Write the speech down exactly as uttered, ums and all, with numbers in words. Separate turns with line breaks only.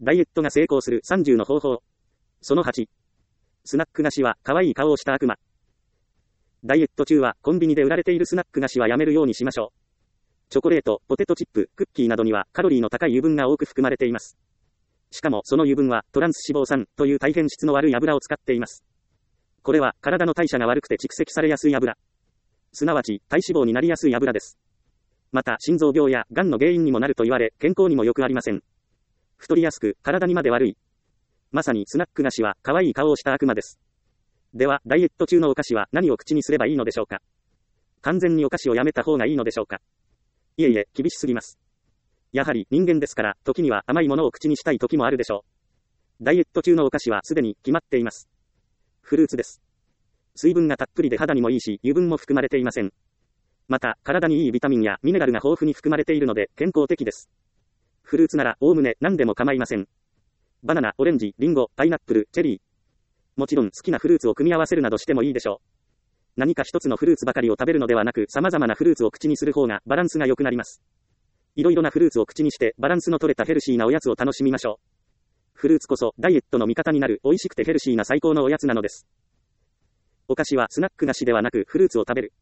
ダイエットが成功するさんじゅうの方法。そのはち。スナック菓子は可愛い顔をした悪魔。ダイエット中はコンビニで売られているスナック菓子はやめるようにしましょう。チョコレート、ポテトチップ、クッキーなどにはカロリーの高い油分が多く含まれています。しかもその油分はトランス脂肪酸という大変質の悪い油を使っています。これは体の代謝が悪くて蓄積されやすい油。すなわち体脂肪になりやすい油です。また心臓病や癌の原因にもなると言われ、健康にも良くありません。太りやすく体にまで悪い。まさにスナック菓子は可愛い顔をした悪魔です。ではダイエット中のお菓子は何を口にすればいいのでしょうか。完全にお菓子をやめた方がいいのでしょうか。いえいえ、厳しすぎます。やはり人間ですから、時には甘いものを口にしたい時もあるでしょう。ダイエット中のお菓子はすでに決まっています。フルーツです。水分がたっぷりで肌にもいいし、油分も含まれていません。また、体にいいビタミンやミネラルが豊富に含まれているので健康的です。フルーツならおおむね何でも構いません。バナナ、オレンジ、リンゴ、パイナップル、チェリー。もちろん好きなフルーツを組み合わせるなどしてもいいでしょう。何か一つのフルーツばかりを食べるのではなく、様々なフルーツを口にする方がバランスが良くなります。いろいろなフルーツを口にしてバランスの取れたヘルシーなおやつを楽しみましょう。フルーツこそダイエットの味方になる美味しくてヘルシーな最高のおやつなのです。お菓子はスナック菓子ではなくフルーツを食べる。